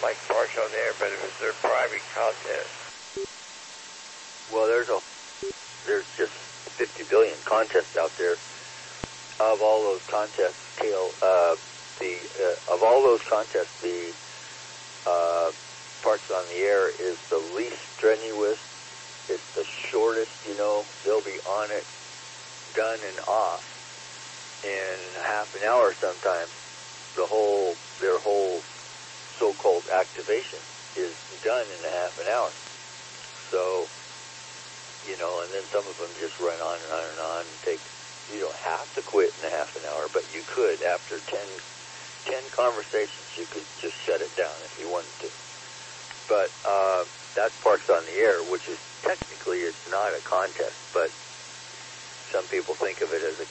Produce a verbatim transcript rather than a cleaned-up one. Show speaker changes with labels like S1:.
S1: like Parks on the Air, but it was their private contest.
S2: Well, there's a there's just fifty billion contests out there. Of all those contests, Cale, uh, the uh, of all those contests, the uh, Parks on the Air is the least strenuous. It's the shortest. You know, they'll be on it, done and off in half an hour sometimes. The whole their whole so-called activation is done in a half an hour. So, you know, and then some of them just run on and on and on and take. You don't have to quit in a half an hour, but you could. After ten, ten conversations, you could just shut it down if you wanted to. But uh, that's Parks on the Air, which is technically it's not a contest, but some people think of it as a